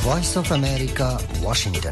Voice of America, Washington.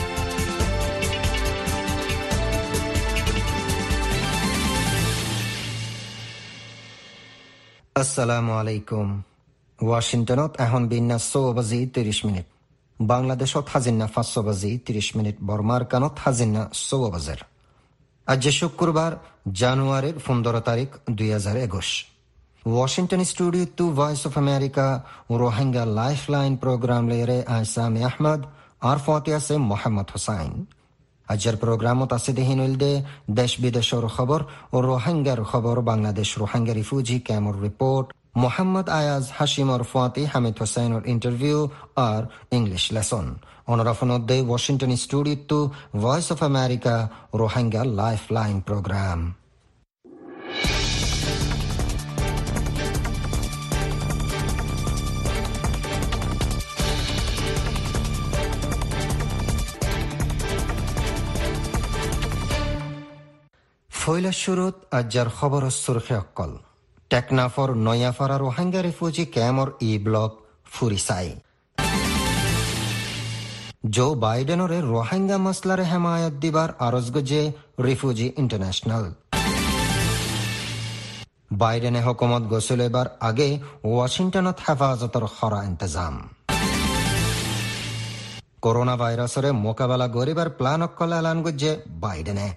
আসসালামু আলাইকুম। ওয়াশিংটনত এখন বিন্যাস 6:30। বাংলাদেশত হাজিন্না 5:30। বর্মার কানত হাজিন্না 6 আজ শুক্রবার জানুয়ারির 15 তারিখ 2021। Washington studio to Voice of America Rohingya lifeline program লেরে আসামি আহমদ আর ফতে আছে মোহাম্মদ হুসাইন। আজের প্রোগ্রামত আছে দেহিনুলদে দেশ বিদেশের খবর ও রোহিঙ্গার খবর, বাংলাদেশ রোহিঙ্গা রিফিউজি ক্যাম্পর রিপোর্ট, মোহাম্মদ আয়াজ হাশিমর ফতে হামিদ হুসাইনের ইন্টারভিউ আর ইংলিশ লেসন। অনরাফনদে Washington studio to Voice of America Rohingya lifeline program. ফৈলা শুরুত আজ্জার খবর সুরখে অক্কল টেকনাফর নয়াফারা রোহিঙ্গা রিফিউজি ক্যাম্পর ই ব্লক ফুরিসাই। জো বাইডেনরে রোহিঙ্গা মসলারে হেমায়ত দিবার আরজ গজে রিফিউজি ইন্টারন্যাশনাল। বাইডেনে হকুমত গসল এবার আগে ওয়াশিংটনত হেফাজতর খরা ইন্তজাম। করোনা ভাইরাসরে মোকাবেলা গরিবার প্ল্যান অক্কল এলান গজে বাইডেনে।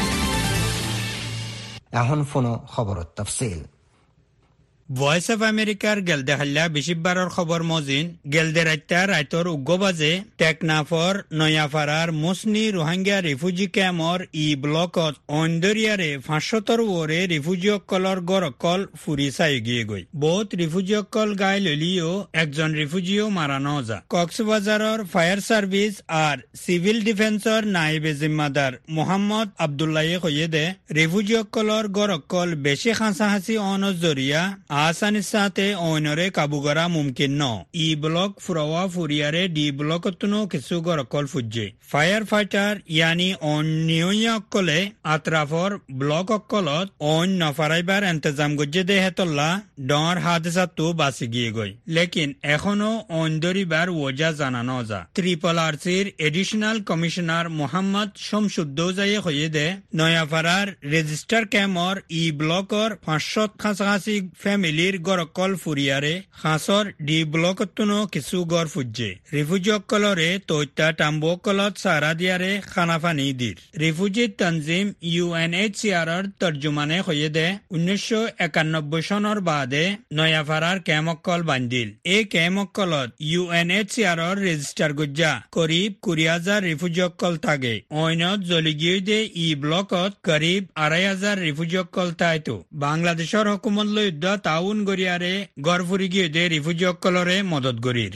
এখন ফোনো খবরত তফসিল। ভয়েস অফ আমেরিকার গেলদে হাল্লা বিশিববারর খবর মজিন গেলদে রাইতর উগ্গবাজে টেকনাফর নয়াফারার মুসনি রোহিঙ্গা রিফিউজি ক্যাম্পর ই ব্লকত অন্দরিয়ারে 500 ওরে রিফিউজি অক্কলর গড়কল ফুরি চাই গিয়ে গই। বহুত রিফিউজি অক্কল গায়ে ললিও একজন রিফিউজিও মারানো যা। কক্সবাজারর ফায়ার সার্ভিস আর সিভিল ডিফেন্সর নাইবে জিম্মাদার মোহাম্মদ আবদুল্লাহে কইয়ে রিফিউজি অক্কলর গড়কল বেশি খাঁচাহাঁচি অনজরিয়া আসানির সাথে অনরে কাবু করা মুমকিন ন। ই ব্লক ফুরাওয়া ফুরিয়ারে ডি ব্লকতনো কিছু গরকল ফুজে ফায়ার ফাইটার ইয়ানি অনিয়া অকলে আত্রাফর ব্লক অকলত অন নফারাইবার ইন্তজাম গজ্জে দে হেতল্লা ডর হাদসাতো বাসি গিয়ে গই। লেকিন এখনো অন্দরিবার ওজা জানানো যা। ট্রিপল আরসির এডিশনাল কমিশনার মোহাম্মদ শমসুদ্দৌজায়ে হয়ে দে নয়াফারার রেজিস্টার ক্যাম্পর ই ব্লকর 500 খাঁচাখাঁচি ফ্যামিলির গড়কল ফুরিয়ারে খাসর ডি ব্লকতনো কিছু গড় ফুজে রিফিউজি অকলরে তৈতা টাম্বু অকলত সারা দিয়ারে খানাফানি দির। রিফিউজি তনজিম UNHCR তর্জুমানে হয়ে দে 1991 সনের বাদে নয়াফারার ক্যামকল বান্দিল। এই ক্যামকলত UNHCR রেজিস্টার গজ্জা করিব 20,000 রিফিউজি অকল থাকে। অইনত জলিগিয়ে দে ই ব্লকত করিব 2,500 রিফিউজি অকল তাইতো। বাংলাদেশের হকুমত লইদ্য তাউন গরিয়ারে গড়ফুরি গিয়ে দে রিফিউজি অকলরে মদত গরির।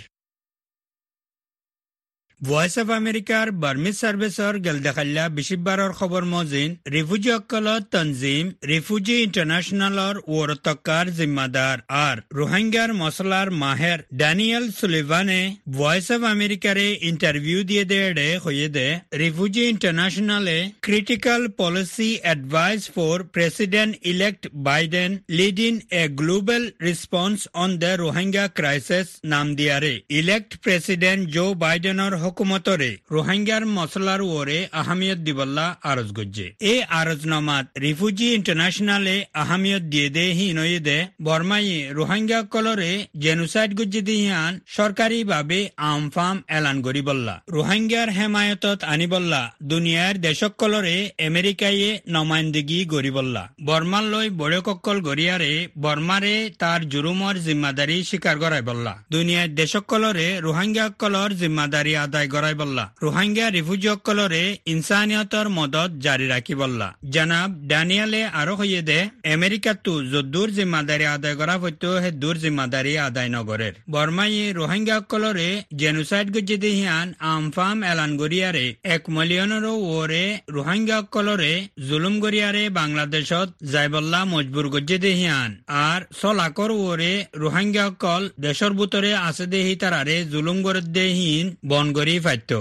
ভয়েস অফ আমেরিকার বার্মিজ সার্ভিসর গেলদেখাল্লা বিশিববারর খবর মজিন রিফিউজি অকলত তনজিম রিফিউজি ইন্টারন্যাশনালর ওরতকার জিম্মাদার আর রোহিঙ্গার মসলার মাহের ড্যানিয়েল সুলিভানে ভয়েস অফ আমেরিকারে ইন্টারভিউ দিয়ে দে হয়ে দে রিফিউজি ইন্টারন্যাশনালে critical policy advice for president elect Biden leading a global response on the Rohingya crisis নাম দিয়ারে ইলেক্ট প্রেসিডেন্ট জো বাইডেনর হুকুমতরে রোহিঙ্গার মসলার ওরে আহমিয়ত দিবল্লা আরজ গজ্জে। এ আরজনামাত রিফিউজি ইন্টারন্যাশনালে আহমিয়ত দিয়ে দে হিনয়ে দে বর্মায়ে রোহিঙ্গা কলরে জেনোসাইড গজ্জে দিয়ান সরকারি ভাবে আমফাম এলান করি বললা। রোহিঙ্গার হেমায়তত আনি বললা দুনিয়ার দেশক কলরে আমেরিকায়ে নমায়ন্দগি গরি বললা। বর্মার লই বড়কল গরিয়ারে বর্মারে তার জুরুমর জিম্মাদারি স্বীকার করাই বললা। দুনিয়ার দেশক কলরে রোহিঙ্গা কলর জিম্মাদারি আদায় গড়াই বললা। রোহিঙ্গা রিফিউজি অকলরে ইনসানিয়তর মদত জারি রাখি বললা। জনাব ড্যানিয়েলে আরো হইয়ে দে আমেরিকাতো যদুর জিম্মাদারি আদায় করা হইতো হে দূর জিম্মাদারি আদায় নগরের। বর্মায়ে রোহিঙ্গা অকলরে জেনোসাইড গজ্জে দিহিয়ান আমফাম এলান গরিয়ারে 1 মিলিয়নেরও ওরে রোহিঙ্গা অকলরে জুলুম গরিয়ারে বাংলাদেশত যাইবল্লা মজবুর গজ্জে দিহিয়ান আর 100 লাখর ওরে রোহিঙ্গা অকল দেশর ভিতরে আছে দেহি তারারে জুলুম গরে দেহীন বন গরি ফাইতো।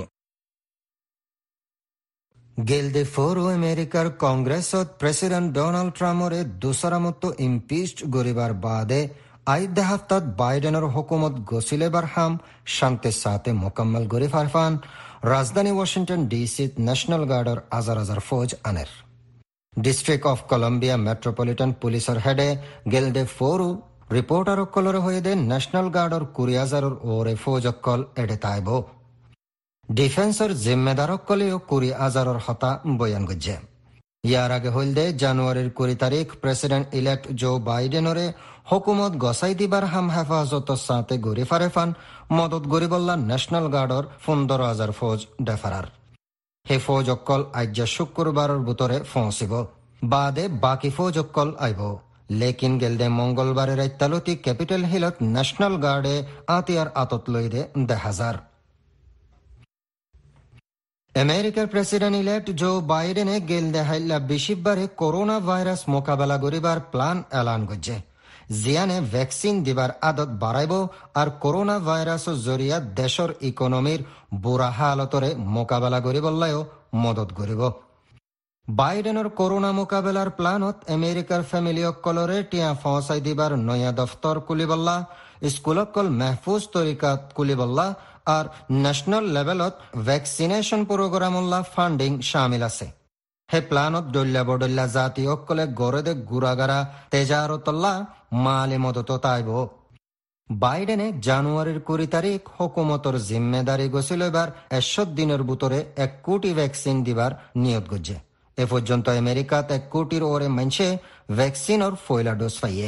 গেলদে ফোরো আমেরিকার কংগ্রেসত প্রেসিডেন্ট ডোনাল্ড ট্রাম্পরে দোসরা মতো ইমপিচড গরিবার বাদে আইদে হাফতাত বাইডেনের হুকুমত গছিলে বারহাম শান্তি সাথে মোকাম্মল গরি ফারফান রাজধানী ওয়াশিংটন ডিসিত ন্যাশনাল গার্ডর হাজার হাজার ফৌজ আনের ডিস্ট্রিক্ট অফ কলম্বিয়া মেট্রোপলিটন পুলিশের হেডে গেলদে ফোরু রিপোর্টার অক্কলর হয়ে দে ন্যাশনাল গার্ডর 20,000 ওরে ফৌজ অক্কল এডে তাইব ডিফেন্সের জিম্মেদার অক্কলেও 20,000 হতা বয়ান গজ্জে ইয়ার আগে হইলদে জানুয়ারির 20 তারিখ প্রেসিডেন্ট ইলেক্ট জো বাইডেনরে হুকুমত গসাই দিবার হাম হেফাজত সাথে গরি ফারেফান মদত গরিবল্লা ন্যাশনাল গার্ডর 15,000 ফৌজ ডেফারার হে ফৌজ অক্কল আজ্জা শুক্রবারের ভিতরে পৌঁছিব বাদে বাকি ফৌজ অক্কল আইব লেকিন গেলদে মঙ্গলবারের রাইতালতি ক্যাপিটাল হিলত ন্যাশনাল গার্ডে আতিয়ার আতত লইদে 10,000 আমেরিকার প্রেসিডেন্ট ইলেক্ট জো বাইডেনে গেলদে হাইল্লা বিশিববারে করোনা ভাইরাস মোকাবেলা করিবার প্ল্যান এলান করছে জিয়ানে ভ্যাকসিন দিবার আদত বাড়াইব আর করোনা ভাইরাসের জরিয়া দেশের ইকোনমির বুড়া হালতরে মোকাবেলা করিবল্লায়ও মদত করিব বাইডেনের করোনা মোকাবেলার প্ল্যানত আমেরিকার ফ্যামিলি অক্কলরে টিয়া ফসাই দিবার নয়া দফতর কুলিবল্লা স্কুল অক্কল মেহফুজ তরিকাত কুলিবল্লা আর ন্যাশনাল লেভেলত ভ্যাকসিনেশন প্রোগ্রামল্লা ফান্ডিং শামিল আছে হে প্ল্যানত ডল্লা বডল্লা জাতি অক্কলে গড়েদে গুড়াগারা তেজারতল্লা মালে মদত তাইব বাইডেনে জানুয়ারির 20 তারিখ হুকুমতর জিম্মেদারি গছিল এবার 100 দিনের ভিতরে 1 কোটি ভ্যাকসিন দিবার নিয়ত গজ্জে এ পর্যন্ত আমেরিকাত 1 কোটির ওরে মানছে ভ্যাকসিনর ফয়লা ডোজ পাইয়ে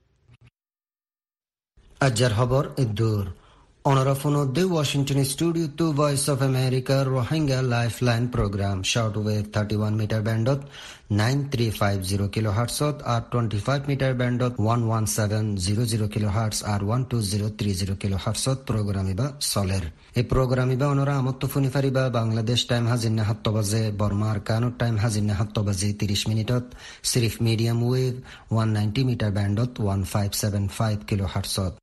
আজর খবর ইদুর অনরাফোন দে Washington studio to Voice of America Rohingya lifeline program shortwave 31 meter ব্যান্ডত 9350 কিলোহার্টজত আর 25 মিটার ব্যান্ডত 11700 কিলোহার্টজ আর 12030 কিলোহার্টজত প্রোগ্রামিবা চলের এই প্রোগ্রামিবা অনরা আমত্ত ফুনি ফারিবা বাংলাদেশ টাইম হাজির 7 বাজে বর্মার কানুর টাইম হাজির 7 বাজে 30 মিনিটত সিরিফ মিডিয়াম ওয়েভ 190 মিটার ব্যান্ডত 1575 কিলোহার্টজত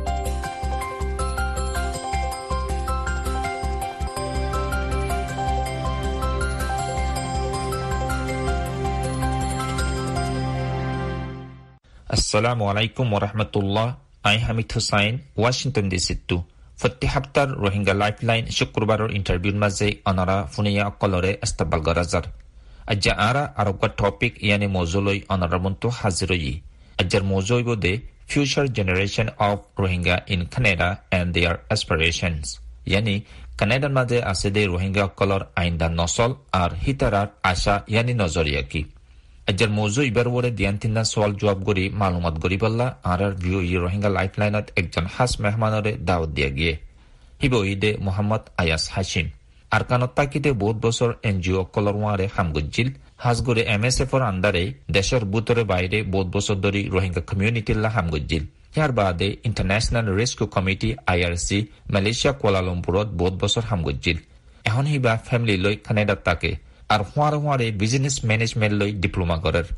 Assalamu alaikum wa rahmatullah. I Hamid Hussain, Washington DC. Fatih Haftar Rohingya Lifeline Shukrubaror interview maze anara funia kolore astabal garazar. Ajja ara arogga topic yani mozoloi anara muntu haziroyi. Ajjar mozoi bode future generation of Rohingya in Canada and their aspirations. Yani Canada maze asede Rohingya kolor ainda nosol ar hitarar asha yani nozoriyaki. আজর মৌজু ইবার ওরে দিয়ান্তিনা সওয়াল জবাব করি মালুমাত করি বললা আর ভিউ ই রোহিঙ্গা লাইফলাইনত একজন খাস মেহমানরে দাওয়াত দিয়া গিয়ে হিব ঈদে মোহাম্মদ আয়াস হাসিম আরকানত তাকিতে বহুত বছর এনজিও কলর ওয়ারে হামগুজিল হাজগুরে এমএসএফর আন্ডারে দেশের বুতরে বাইরে বহুত বছর ধরে রোহিঙ্গা কমিউনিটিল্লা হামগুজিল ইয়ার বাদে International Rescue Committee IRC Malaysia কুয়ালালামপুরত বহুত বছর হামগুজিল এখন হিবা ফ্যামিলি লই কানাডাত তাকে আর হোয়ারে বিজনেস ম্যানেজমেন্ট লই ডিপ্লোমা করার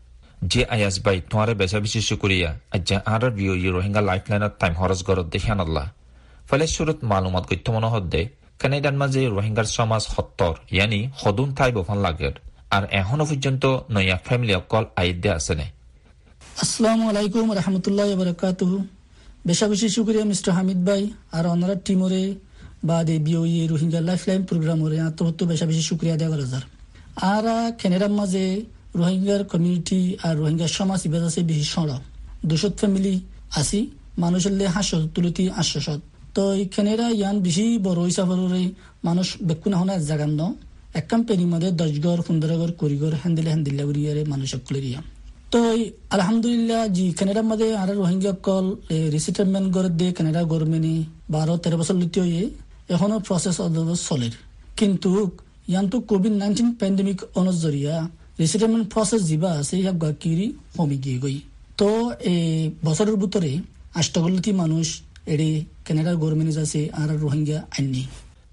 যে আয়াস বাই তোমারে বেশা বেশি শুক্রিয়া আজ্জা আর ভিউ ই রোহিঙ্গা লাইফলাইনত টাইম হরস গরত দেখান আল্লাহ ফলে শুরুত মালুমাত গত্য মনে হদ্দে কানাডার মাঝে রোহিঙ্গার সমাজ হত্তর ইয়ানি হদুন তাই বফান লাগের আর এখনো পর্যন্ত নয়া ফ্যামিলি অকল আইদে আছে নে আসসালামু আলাইকুম রাহমাতুল্লাহি ওয়া বারাকাতুহু বেশা বেশি শুক্রিয়া মিস্টার হামিদ ভাই আর ওনারা টিমরে বাদে বিওই রোহিঙ্গা লাইফলাইন প্রোগ্রামরে আত্মহত্য বেশা বেশি শুক্রিয়া দেওয়া যার আর কানাডার মাঝে রোহিঙ্গার কমিউনিটি আর রোহিঙ্গা সমাজ ইবাদ আছে বেশি সড় 200 ফ্যামিলি আসি মানুষের লে 500 তুলতি 800 তো এই কানাডা ইয়ান বেশি বড় হিসাবে মানুষ বেকুনা হনা জাগান ন এক কোম্পানির মধ্যে 10 ঘর 15 ঘর করিগর হ্যান্ডেলে করিয়ারে মানুষ কলিয়া তো আলহামদুলিল্লাহ জি কানাডার মধ্যে আর রোহিঙ্গা কল রিসেটেলমেন্ট করে দে কানাডা গভর্নমেন্টে 12-13 বছর লিতে হয়ে এখনো প্রসেস চলের কিন্তু ইয়ান্তু কোভিড-19 প্যান্ডেমিক অনুজরিয়া রিসেটেলমেন্ট প্রসেস যিবা আছে ইয়াক গাকিরি কমি গিয়ে গই তো এই বছরের ভিতরে 8 মানুষ এডি কানাডার গভর্নমেন্ট আছে আর রোহিঙ্গা আইনি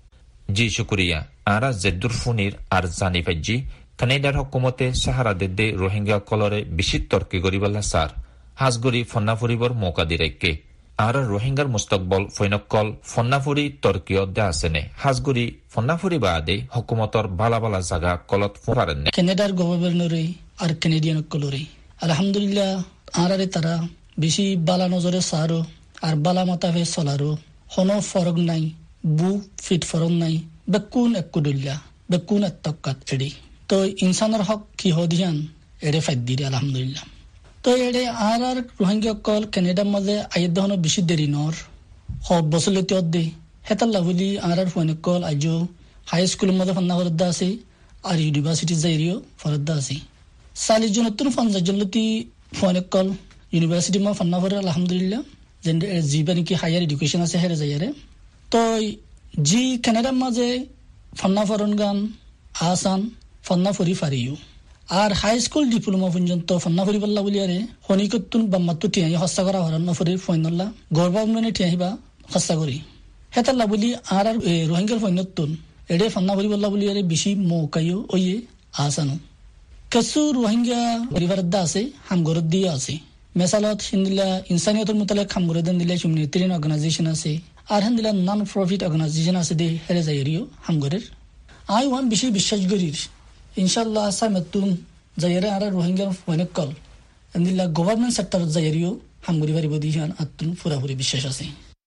জি শুকরিয়া আরা জেদুর ফুনির আর জানি পাজি কানাডার হুকুমতে সাহারা দেদে রোহিঙ্গা কলরে বিশিত তর্কে গরিবাল্লা সার হাজগরি ফন্নাফুরিবর মৌকা দিরাইকে আর রোহিঙ্গার মুস্তকবল ফৈনকল ফন্নাফুরি তর্কীয় দে আসেনে হাজগুড়ি ফন্নাফুরি বাদে হুকুমতর বালা বালা জায়গা কলত ফুরারেন কানাডার গভর্নরে আর কানাডিয়ান কলরে আলহামদুলিল্লাহ আরারে তারা বেশি বালা নজরে সারো আর বালা মাতাফে চলারো কোনো ফরক নাই বু ফিট ফরক নাই বেকুন একুদুল্লা বেকুন এত্তকাত এডি তো ইনসানের হক কি হদিয়ান এডে ফাইদ্দিরে আলহামদুলিল্লাহ তো এডে আর রোহিঙ্গা কল কানাডার মাঝে আইদ দহন বেশি দেরি নর হব বসলতি অদ্দে হেতাল্লা বলি আর ফোন কল আজো হাই স্কুলের মধ্যে ফান্না ফরদ্দা আছে আর ইউনিভার্সিটি যাইরিও ফরদ্দা আছে 40 জন নতুন 50 জন লতি ফোন কল ইউনিভার্সিটি মা ফান্না ফরে আলহামদুলিল্লাহ যেন জীবন কি হায়ার এডুকেশন আছে হেরে যাইরে তো জি কানাডার মাঝে ফান্না ফরন গান আসান ফান্না ফরি ফারিও আর হাই স্কুল ডিপ্লোমা পর্যন্ত ফান্না ফরি বল্লা বলি আরে হনিকতুন বাম্মাতু টিয়াই হস্তা করা হরান ফরি ফইনল্লা গর্বামনে টিয়াইবা হস্তা করি হেতাল্লা বলি আর রোহিঙ্গার ফইনতুন এডে ফান্না ফরি বল্লা বলি আরে বেশি মৌকাইও ওয়ে আসানো কিছু রোহিঙ্গা পরিবারদা আছে হামগরদ দিয়ে আছে মেসালত হিন্দিলা ইনসানিয়তের মুতালেক হামগরদান দিলে হিউম্যানিটেরিয়ান অর্গানাইজেশন আছে আর হিন্দিলা নন প্রফিট অর্গানাইজেশন আছে দে হেরে যাইরিও হামগরের আই ওয়ান বেশি বিশ্বাস করির ইনশাআল্লাহ সামতুন যাইরে আর রোহিঙ্গা ফইনকল হিন্দিলা গভর্নমেন্ট সেক্টর যাইরিও হামগরি বাড়ি বদিহান আতুন পুরাপুরি বিশ্বাস আছে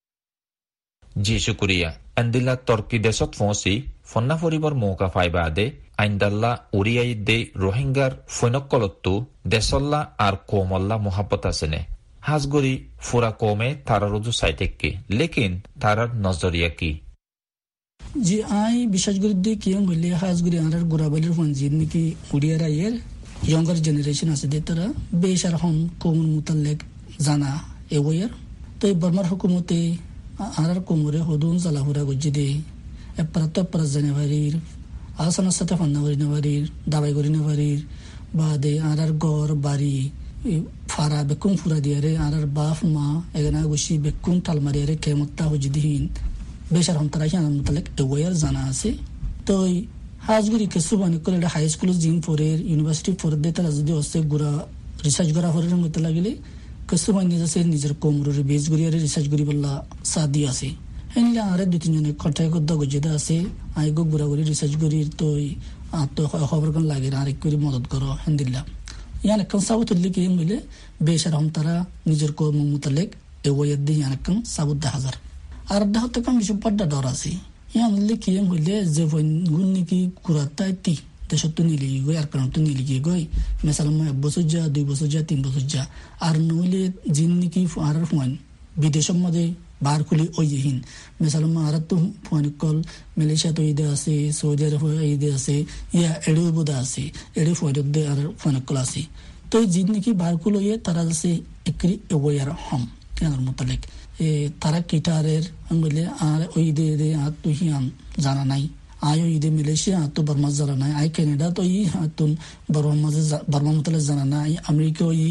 জি শুকরিয়া আন্দিলা তুর্কি দেশত ফসি ফন্না ফরিবর মৌকা ফাইবা আদে আইন্দাল্লা উরিয়াই দে রোহিঙ্গার ফৈনকলত্তু দেশল্লা আর কোমল্লা মোহাব্বত আছেনে হাজগরি ফুরা কমে তারার রুজু সাইটেককে লেকিন তারার নজরিয়া কি জি আই বিশ্বাস করি দে কি বললে হাজগরি আর গোরাবালির ফঞ্জির নাকি উড়িয়ার আইয়ের ইয়ঙ্গার জেনারেশন আছে দে তারা বেশার হম কমন মুতাল্লেক জানা এওয়ার তো বর্মার হুকুমতে আর কোমরে হদুন জালাহুরা গজ্জি দে এপারা জানুয়ারির আসানার সাথে ফান্না করি নেবারির দাবাই করি নেবারির বা দে আর গড় বাড়ি ফারা বেকুম ফুরা দিয়ারে আর বাফ মা এগানা গুছি বেকুম টালমারিয়ারে কেমত্তা হজিদিহীন বেশার হন্তারা হিয়ান মুতালেক এওয়ার জানা আছে তো হাজগুড়ি কেসু বানি করে হাই স্কুল জিম ফোরের ইউনিভার্সিটি ফোর দে তারা যদি হচ্ছে গুড়া রিসার্চ করা ফোরের মতো লাগিলে কেসু বানি আছে নিজের কোমরের বেজ গুড়িয়ারে রিসার্চ করি বললা সাদি আছে হেনলে আরে 2-3 জনে কটাই কদ্দা গজ্জিদা আছে আইগো গুড়াগুড়ি রিসার্চ করি তো খবর কোন লাগে আরেক করে মদত করো হেন্দিল্লা ইয়ান এখন সাবুত লিখে মিলে বেশার হম তারা নিজের কর্ম মুতালেক এওয়ার দিয়ে ইয়ান এখন সাবুত 10,000 আর দাহতে কম বেশি পড়া ডর আছে ইয়ান লিখে মিলে যে গুণ নাকি কুরাতাই তি দেশত নিলি গই আর কারণ তো নিলি গই মেসালাম 1 বছর যা 2 বছর যা 3 বছর যা আর নইলে জিন নাকি আর ফোন বিদেশের মধ্যে বার খুলি ওইহীন মেসালাম আর তো ফোন কল মালয়েশিয়া তো ঈদে আছে সৌদি আরব ঈদে আছে ইয়া এড়ে বোধা আছে এড়ে ফয়দে আর ফোন কল আছে তো জিন নাকি বার খুলো ইয়ে তারা আছে একরি এওয়ার হম কেন মুতালেক তারা কিটারের বলে আর ওই দে আর তো হিয়ান জানা নাই আয়ো ঈদে মালয়েশিয়া তো বর্মা জানা নাই আই কানাডা তো ই হাতুন বর্মা মুতালে জানা নাই আমেরিকা ই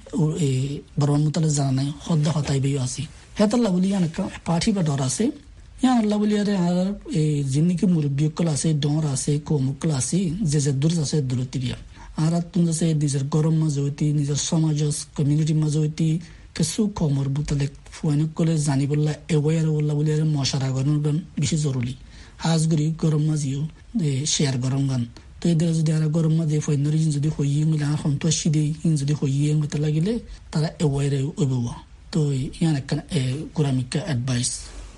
বর্মা মুতালে জানা নাই হদ্দা হতাই বেই আছে হেতাল্লা বলি ইয়ান পাঠি বা ডর আছে ইয়ান আল্লাহ বলি আরে আর জিন্নিকি মুরব্বিয়কল আছে ডর আছে কোমকল আছে যে দূর আছে দূরতিরিয়া আর তুন আছে নিজের গরম মাঝে হইতি নিজের সমাজ কমিউনিটি মাঝে হইতি কিছু কমর বুতালে ফোনকলে জানি বললা এওয়ার বললা বলি আরে মশারা গরম গান বেশি জরুরি হাজগুড়ি গরম মাঝিও শেয়ার গরম গান তো এদের যদি আর গরম মাঝে ফৈন্যরি যদি হইয়ে মিলে আর সন্তোষী দিই যদি হইয়ে মতো লাগিলে তারা এওয়ার ওইব তো ইয়ান একটা কোরআনিকা অ্যাডভাইস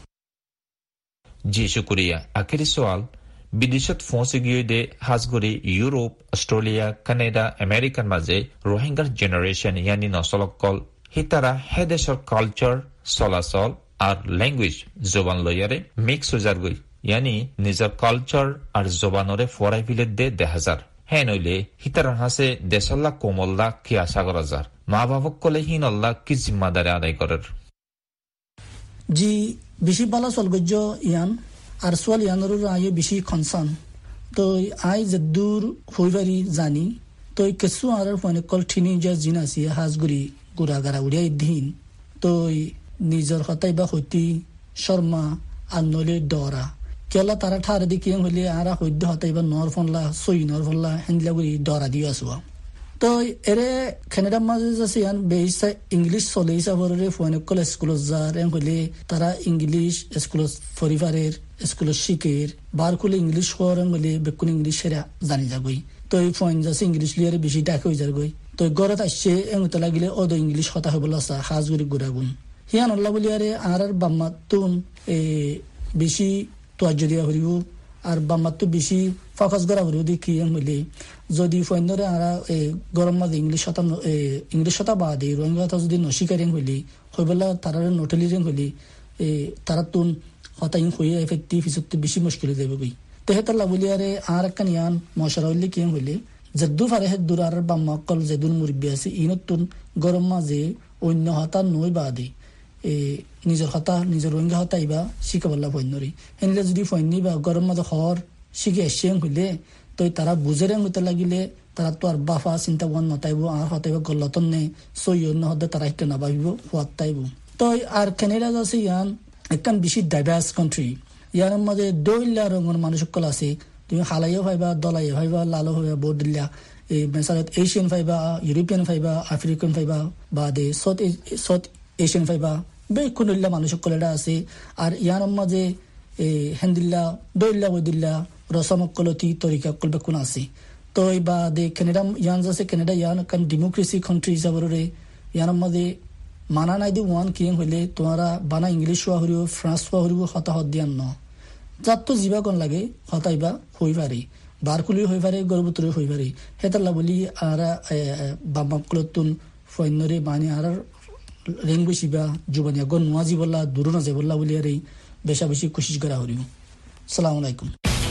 জি শুকরিয়া আখেরি সওয়াল বিদেশত ফসে গিয়ে দে হাজগরি ইউরোপ অস্ট্রেলিয়া কানাডা আমেরিকার মাঝে রোহিঙ্গার জেনারেশন ইয়ানি নসলকল হিতারা হে দেশের কালচার চলাচল আর ল্যাঙ্গুয়েজ জবান লইয়ারে মিক্স হয়ে গই ইয়ানি নিজের কালচার আর জবানরে ফরাই ফিলে দে 10,000 হ্যাঁ নইলে হিতারা হাসে দেশল্লা কোমল্লা কি আশা করা যার মা বাবক কলে হিন আল্লাহ কি জিম্মাদারি আদায় করার জি বেশি বালা সলগজ্য ইয়ান আর সোয়াল ইয়ানর আয়ে বেশি কনসার্ন তো আই যে দূর হইবারি জানি তো কিছু আর ফোনে কল ঠিনি যা জিন আছে হাজগুড়ি গুড়াগাড়া উড়িয়াই দিন তো নিজের হতাই বা হইতি শর্মা আর নলে ডরা কেলা তারা ঠার দিকে হইলে আর হইতে হতাই বা নর ফনলা সই নর ফনলা হেন্দিলা গুড়ি ডরা দিয়ে আসবা তো এরে কানাডার মাঝে আছে ইয়ান বেশি ইংলিশ চলে হিসাবে ফোন কল স্কুল যার হইলে তারা ইংলিশ স্কুল পরিবারের স্কুল শিখের বার খুলে ইংলিশ করেন বলে বেকুন ইংলিশ সেরা জানি যাগই তো এই ফোন যাচ্ছে ইংলিশ লিয়ারে বেশি ডাক হয়ে যার গই তো গড়ত আসছে এমতে লাগিলে অদ ইংলিশ কথা হইবলা আসা হাজগুড়ি গুড়াগুন হিয়ান আল্লাহ বলি আরে আর বাম্মাতুন বেশি তোয়াজ্য দিয়া হরিব আর বাম্মাতো বেশি ফোকাস করা হরিব দি কি হইলে যদি ফৈন্যরে আরা গরম মাঝে ইংলিশ কথা বাদে রোহিঙ্গা কথা যদি নশিকারেন হইলে হইবলা তারা নটলিরেন হইলে তারা তুন হতাইন হইয়া এফেক্টিভ হিসেবে বেশি মুশকিল যাবে বই তেহেতার লাভলি আরে আর একটা ইয়ান মশারা হইলে কি হইলে যদ্দু ফারে হেদুর আর বাম্মা অকল যেদুন মুরব্বী আছে ইনতুন গরম মাঝে অন্য হতা নই বাদে নিজের হতা নিজের রোহিঙ্গা হতা ইবা শিখাবল্লা ফৈন্যরি হেনলে যদি ফৈন্যি বা গরম মাঝে হর শিখে এসে হইলে তো তারা বুঝেরে হইতে লাগিলে তারা তো আর বাফা চিন্তা ভাবনা নতাইব আর হতাইব গল্লতন নে সই অন্য হতে তারা একটা না ভাবিব হওয়াত তাইব তো আর কানাডা আছে ইয়ান একখান বেশি ডাইভার্স কান্ট্রি ইয়ার মাঝে দইলা রঙের মানুষ সকল আছে তুমি হালাইও ভাইবা দলাইও ভাইবা লালো ভাইবা বোর্ড দিলা মেসালত এশিয়ান ফাইবা ইউরোপিয়ান ফাইবা আফ্রিকান ফাইবা বা দে সাউথ এশিয়ান ফাইবা বেকুনল্লা মানুষ সকল এটা আছে আর ইয়ার মাঝে হেন্দিল্লা দইল্লা বইদিল্লা রসমকলতি তরিকা কল বেকুন আছে তো বা দে কানাডা ইয়ান আছে কানাডা ইয়ান কান ডেমোক্রেসি কান্ট্রি হিসাবে ইয়ার মাঝে মানা নাই দি ওয়ান কিং হইলে তোমারা বানা ইংলিশ হওয়া হরিব ফ্রান্স হওয়া হরিব হতাহত দিয়ান ন যাত তো জীবা কোন লাগে হতাইবা হই পারে বারকুলি হই পারে গর্ভবতী হই পারে হেতাল্লা বলি আর বামাকলতুন ফৈন্যরে বানি আর রেং বসিবা জুবানিয়া গন নোয়াজি বললা দূর না যে বললা বলি আর এই বেশা বেশি কোশিশ করা হরিব। আসসালামু আলাইকুম।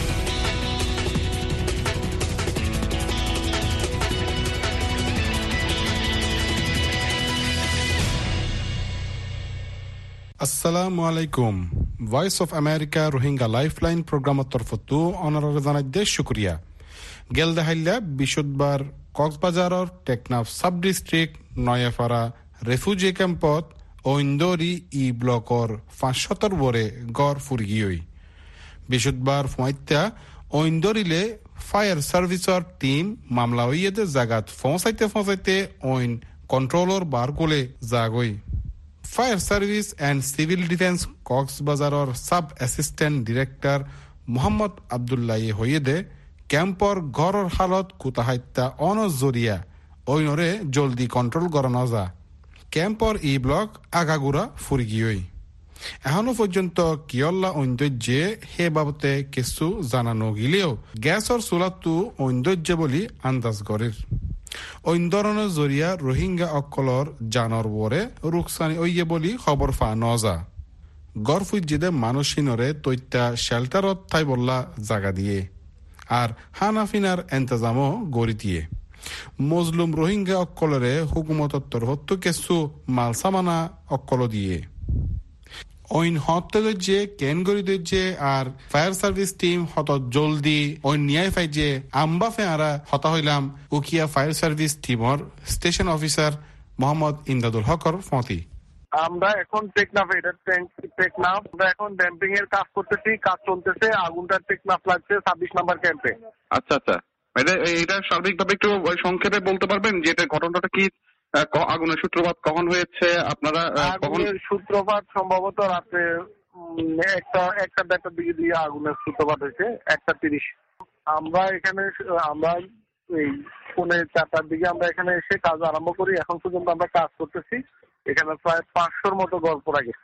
আসসালামু আলাইকুম। Voice of America Rohingya lifeline প্রোগ্রামের তরফতো অনারা জানাই দেশ শুক্রিয়া। গেলদে হাইলা বৃহস্পতিবার কক্সবাজারের Teknaf sub district Nayapara refugee ক্যাম্পত ঐন্দরি ই ব্লকর ৫০০ বরে গড় ফুরগিয়ই বৃহস্পতিবার ফুয়াইত্যা ঐন্দরিলে ফায়ার সার্ভিসর টিম মামলা হইয়েতে জাগাত পৌঁছাইতে ঐন কন্ট্রোলর বার কোলে জাগই। Fire service and civil defence কক্সবাজারের sub assistant director Mohammad Abdullah হইয়েদে ক্যাম্পর ঘরের হালত কুতাহাইত্যা অনজরিয়া ওইনরে জলদি কন্ট্রোল করানো যা ক্যাম্পর ই ব্লক আগাগুড়া ফুরগিয়ই এখনো পর্যন্ত কিয়ল্লা ঐন্দর্যে হে বাবতে কিছু জানানো গিলেও গ্যাসর চুলাতো ঐন্দর্য বলি আন্দাজ করের ঐন্দরণের জরিয়া রোহিঙ্গা অকলর জানর বরে রুকসানি ওইয়ে বলি খবর ফা নজা গড়ফুজিদে মানুষিনরে তৈত্যা শেল্টারত থাই বললা জাগা দিয়ে আর হানাফিনার এন্তজামও গড়ি দিয়ে মজলুম রোহিঙ্গা অকলরে হুকুমতর তরফতো কিছু মালসামানা অকল দিয়ে ঐন হতে যে কেন গড়ি দে আর ফায়ার সার্ভিস টিম হত জলদি ঐন নিয়াই ফাই যে আম্বা ফে আরা হতা হইলাম উকিয়া ফায়ার সার্ভিস টিমর স্টেশন অফিসার মোহাম্মদ ইমদাদুল হকর ফতি। আমরা এখন টেকনাফ আমরা এখন ড্যাম্পিং এর কাজ করতেছি, কাজ চলতেছে। আগুনটা টেকনাফ লাগছে ২৬ নম্বর ক্যাম্পে। আচ্ছা আচ্ছা, এটা সার্বিকভাবে একটু সংক্ষেপে বলতে পারবেন যে এটা ঘটনাটা কি, আগুনের সূত্রপাত কখন হয়েছে, আপনারা আগুনের সূত্রপাত সম্ভবত রাতে ১টা দিকে দিয়ে আগুনের সূত্রপাত হয়েছে ১:৩০। আমরা এই ৪:৩০ দিকে আমরা এখানে এসে কাজ আরম্ভ করি। এখন পর্যন্ত আমরা কাজ করতেছি। এখানে প্রায় ৫০০ মতো ঘর পড়া গেছে।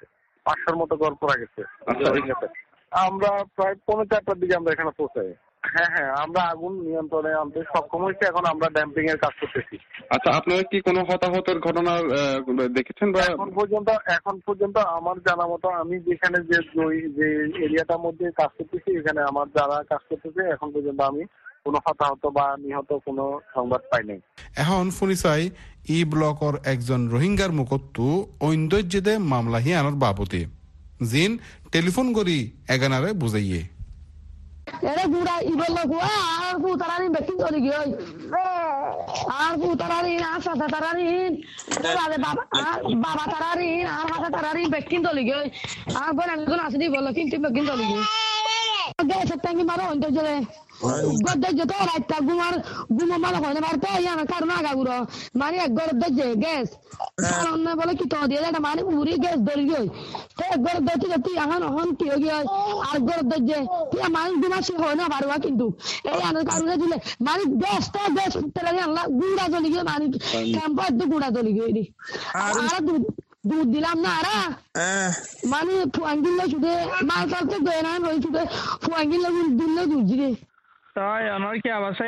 আমরা প্রায় ৪:৩০ দিকে আমরা এখানে পৌঁছাই। হ্যাঁ, আমরা আগুন নিয়ন্ত্রণে আনতে সক্ষম হয়েছি। এখন আমরা ড্যাম্পিং এর কাজ করতেছি। আচ্ছা, আপনারা কি কোনো হতাহতের ঘটনা দেখেছেন? এখন পর্যন্ত আমার জানা মতো আমি যেখানে যে এরিয়াটার মধ্যে কাজ করতেছি, এখানে আমার যারা কাজ করতেছে, এখন পর্যন্ত আমি কোনো হতাহত বা নিহত কোনো সংবাদ পাই নাই। এখন শুনিছাই ই ব্লকর একজন রোহিঙ্গার মুখতো ঐন্দর্যদে মামলা হিয়ানোর বাবদে জিন টেলিফোন করি এগানারে বুঝাইয়ে এরে বুড়া ইবল কুয়া আর পুতারানি বেকিং চলি গই আর পুতারানি আর সাদা তারানি আরে বাবা তারানি আর হাতে তারানি বেকিং চলি গই আর বল আমি কোন আসি বল কিন্তু বেকিং চলি গই আগে সপ্তাহে মারো অন্ত জলে গদ্দে যেত রাইতা গুমো মালা হয় না পারতে ইয়ানা কারণ আগাগুলো মানে এক ঘর দে গ্যাস কারণ না বলে কি তো দিয়ে এটা মানে পুরি গ্যাস ধরে গই তো এক ঘর দতে যত এখন হন কি হই আর ঘর দে তুই মানে গুমাসি হয় না পারবা কিন্তু এই আনার কারণে দিলে মানে গ্যাসটা গ্যাস তেলে আনলা গুড়া চলে গিয়ে মানে ক্যাম্পার তো গুড়া চলে গিয়ে আর দুধ দিলাম না আরা মানে ফুয়াঙ্গিল ছুটে মাল কালকে গয়ে না রই ছুটে ফুয়াঙ্গিল দিলে দুধ দিলে তাই আমার কি অবস্থা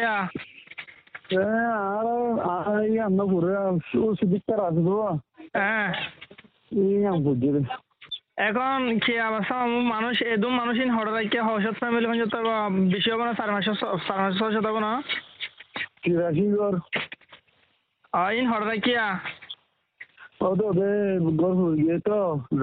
আর আমরা ঘুরে সুবিচার আসবো বুঝলি এখন কি অবস্থা মানুষ এদম মানুষ ইন হঠাৎ কি হওয়ার ফ্যামিলি মানে তো বেশি হবে না 4 মাস হবে না ইন হঠাৎ কি ও তো ঘর হয়ে গিয়ে তো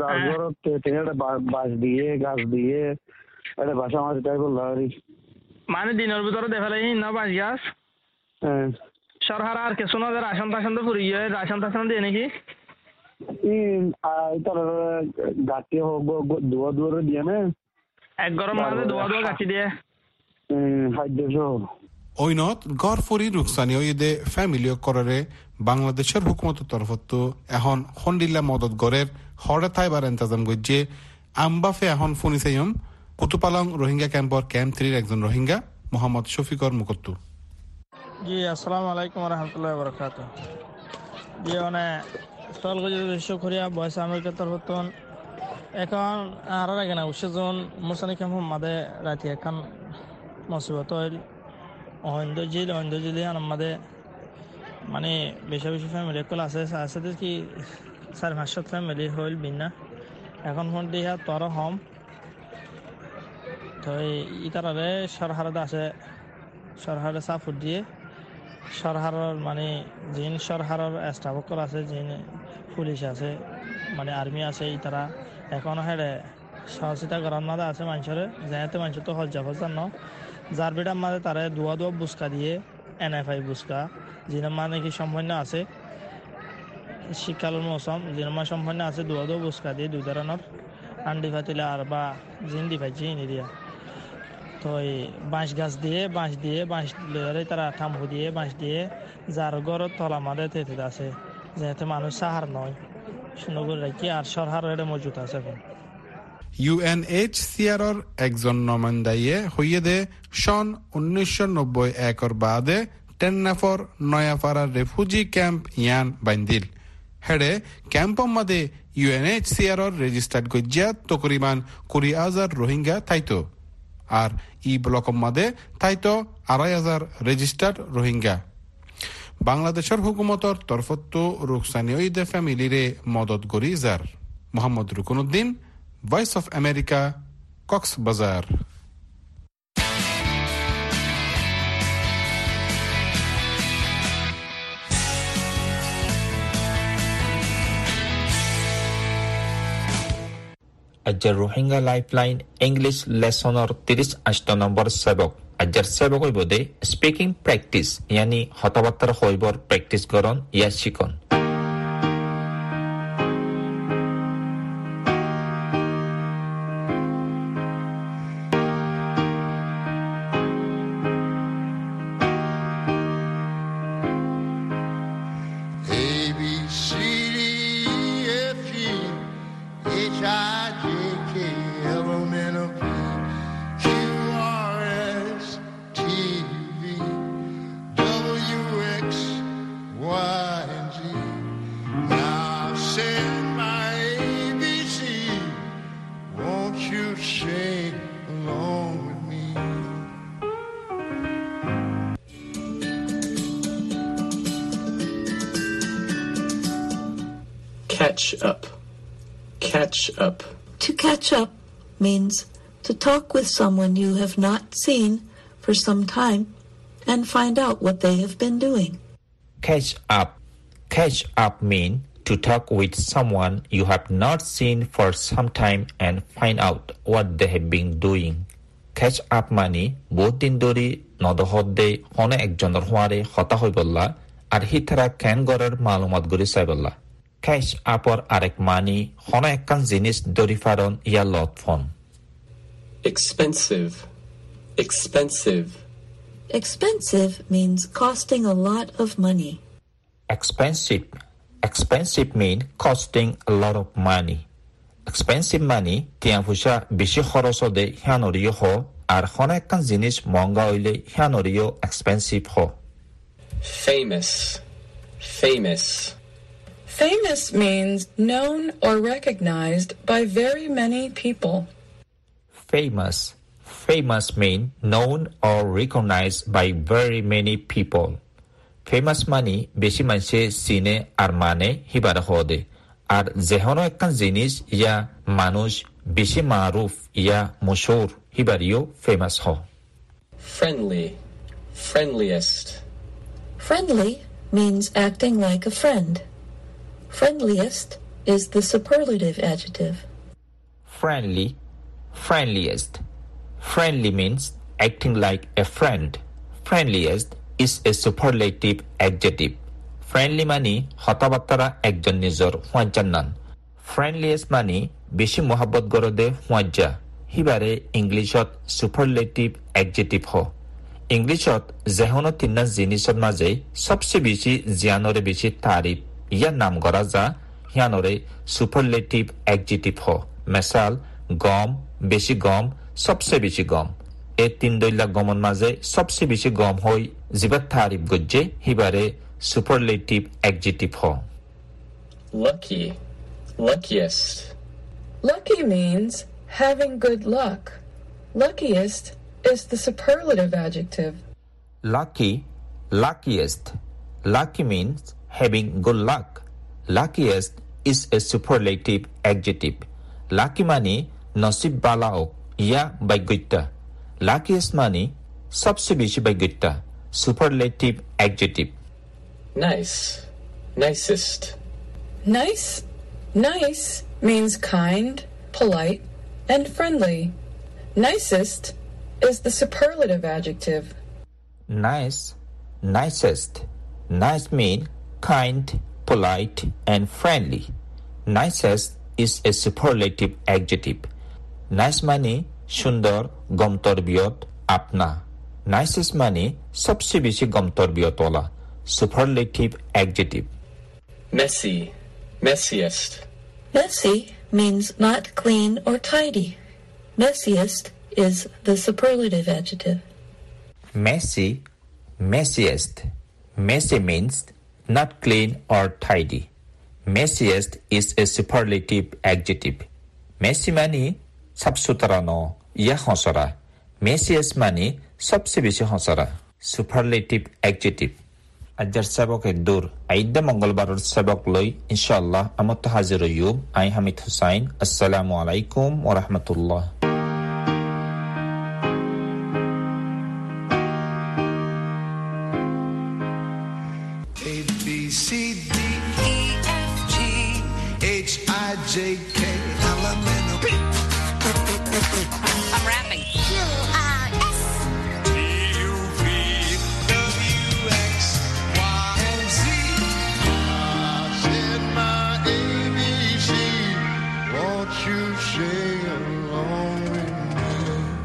বাঁশ দিয়ে গাছ দিয়ে একটা বাসা মাছ তাই বললো মানে দিনের ভিতরে দেখালে না বাঁশ গাছ সরকার আর কিছু না রাশন টাশন তো ফুরি গিয়ে রাশন টাশন দিয়ে নাকি গাছে দোয়া দোয়ারে দিয়ে না এক গরম মাঝে দোয়া গাছি দিয়ে ঐনত গড় ফরি রুকসানি ওইদে ফ্যামিলি কররে বাংলাদেশের হুকুমতের তরফতো এখন খন্ডিল্লা মদত গড়ের হরে থাইবার ইন্তজাম গজ্জে আমবাফে এখন ফোনিসাইম কুতুপালং রোহিঙ্গা ক্যাম্পর ক্যাম্প 3 একজন রোহিঙ্গা মোহাম্মদ শফিকর মুকত্তু। জি আসসালামু আলাইকুম ওয়া রাহমাতুল্লাহি ওয়া বারাকাতুহু। জি মানে স্থল গজে শুকরিয়া ভয়েস আমেরিকার তরফতো এখন আর আগে না উৎসজন মুসানি ক্যাম্প মাদে রাতি এখন মুসিবত হইল অন্ধজিলে আমাদের মানে বেশি বেশি ফ্যামিলি কল আছে কি 4-5 ফ্যামিলি হইল বিনা এখন ফোন দিয়া তর হম তো ইতারে সরহারত আছে সরহারে সাপোর্ট দিয়ে সরহারের মানে যিন সরহারের স্টাফকল আছে যিন পুলিশ আছে মানে আর্মি আছে ইতারা এখন হেডে সহযোগিতা করার মাঝে আছে মানুষের যেহেতু মানুষ তো হজ্জা ন যার বেটার মাঝে তারা দোয়া বুসকা দিয়ে NFI বুসকা যিনি মানে কি সম্পন্ন আছে শীতকালের মৌসুম যিনি মানে সম্পন্ন আছে দোয়া বুসকা দিয়ে 2 ধরনের আন্ডি ফাতিলে আর বা জিন্দি ফাই চিনি দিয়া তো এই বাঁশ গাছ দিয়ে বাঁশ লয়ে তারা থাম্বু দিয়ে বাঁশ দিয়ে যার ঘরের তলা মাঝে তেতে আছে যেহেতু মানুষ সাহার নয় সুন্দর করে রাখি আর সরহার মজুত আছে এখন UNHCR একজন নমান্দাইয়ে হইয়ে দে সন 1991 বাদে টেন্নাফর নয়াপাড়ার রেফুজি ক্যাম্প ইয়ান বাইন্দিল হেডে ক্যাম্পর মাদে UNHCR রেজিস্টার্ড গজ্জা তকরিবান 20,000 রোহিঙ্গা থাইতো আর ব্লক মাদে থাইতো 2,500 রেজিস্টার্ড রোহিঙ্গা। বাংলাদেশের হুকুমতর তরফতো রুকসানি ওইদে ফ্যামিলিরে মদত গরি যার। Mohammad Ruknuddin, Voice of America, Cox's Bazar. আজ্জার রোহিঙ্গা লাইফলাইন ইংলিশ লেসনৰ 38 নম্বৰ সেবক আজ্জার সেবক হইবদে স্পিকিং প্র্যাকটিস ইয়ানি হতবার্তার হইবর প্র্যাকটিস করন ইয়া শিকন। Catch up. Catch up. To catch up means to talk with someone you have not seen for some time and find out what they have been doing. Catch up. Catch up mean to talk with someone you have not seen for some time and find out what they have been doing. Catch up মানে বহুত দিন ধরে নদহদে হনে একজনের হওয়ারে হতা হই বললা আর হিতারা can গড়ের মালুমাত গরি চাই বললা। Catch upর আরেক মানি হনে একখান জিনিস দরি ফারন ইয়া লত phone. Expensive. Expensive Expensive means costing a lot of money. Expensive mean costing a lot of money. Expensive money tiangfusha bishi khorosode hianoriyo ho ar khona ekkan jinish monga oile hianoriyo expensive ho. Famous means known or recognized by very many people. Famous mean known or recognized by very many people. Famous money beshi manshe sine ar mane hibar hode ar jehono ekkan jinish ya manush beshi maruf ya mushhur hibariyo famous ho. Friendliest. Friendly means acting like a friend. Friendliest is the superlative adjective. Friendliest. Friendly means acting like a friend. Friendliest is a superlative adjective. Friendly mani hatabattara ekjon nijor huanjannan. Friendliest mani beshi mohabbat gorode huanja. Hibare Englishot superlative adjective ho. Englishot jehono tinna jinisor maje sobse beshi jianore beshi tarif ya naam gora ja hianore superlative adjective ho. Misal gom beshi gom सबसे बेसी गम ए तीन दैला गमन माजे सबसे बेसी गम होई जिबा तारिफ गज्जे हिबारे सुपरलेटिव एडजेक्टिव हो. Luckiest. Lucky means having good luck. Luckiest is the superlative adjective. Luckiest. Lucky means having good luck. Luckiest is a superlative adjective. Lucky mani nasib bala ho या भाग्यता. Luckiest money सबसे बेसी भाग्यता. Superlative adjective. Nicest. Nice means kind, polite, and friendly. Nicest is the superlative adjective. Nicest. Nice mean kind, polite, and friendly. Nicest is a superlative adjective. Nice money সুন্দর গমতরবিয়ত আপনা. Nicest money सबसे बेसी गमतरबियत वाला. Superlative adjective. Messiest. Messy means not clean or tidy. Messiest is the superlative adjective. Messiest. Messy means not clean or tidy. Messiest is a superlative adjective. Messy money साफ सुथरा no या हंसरा. Messiest मानी सबसे बेसी हंसरा. Superlative adjective. अजर सबक एक दूर आइदा मंगलवार सबक लोई इंशाअल्लाह अमत हाजिर यूब आई हमीद हुसैन. अस्सलामु अलैकुम व रहमतुल्लाह. A-B-C-D-E-F-G-H-I-J-K I'm rapping. Q-R-S T-U-V-W-X-Y-Z I said my ABC. Won't you sing along with me?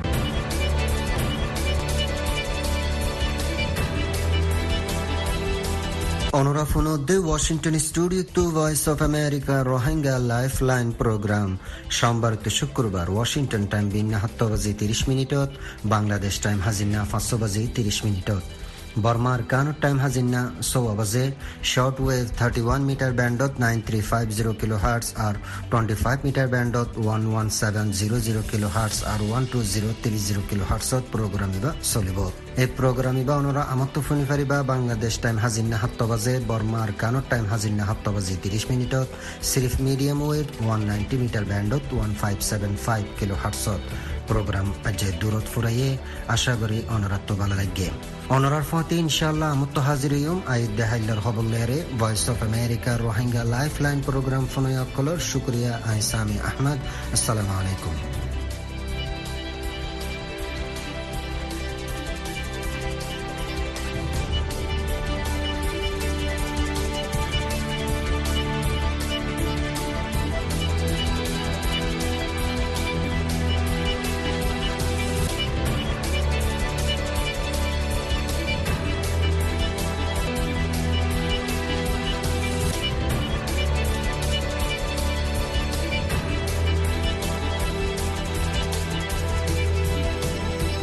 Onorafuno de Washington Studio to Voice of America Rohingya Lifeline Program সোমবার to শুক্রবার ওয়াশিংটন টাইম বিন্না 7:30 বাংলাদেশ টাইম হাজিনা 5:30 বর্মার কানুর টাইম হাজিনা 6 short wave 31 meter ব্যান্ডত 9350 কিলোহার্টজ আর 25 মিটার ব্যান্ডত 11700 কিলোহার্টজ আর 12030 কিলোহার্টজত প্রোগ্রামিবা চলিব. এই প্রোগ্রামিবা অনরা আমত ফোন ফারিবা বাংলাদেশ টাইম হাজিনা 7 বর্মার কানুর টাইম হাজিনা 7:30 সিরিফ মিডিয়াম ওয়েভ 190 মিটার ব্যান্ডত 1575 কিলোহার্টজত program aje durot furaye asha gori onoratto bala lagge onorar fati inshallah mutto haziriyum aid dehailar hobollere Voice of America Rohingya Lifeline program fonoya kolor shukriya aisami ahmad assalamu alaikum.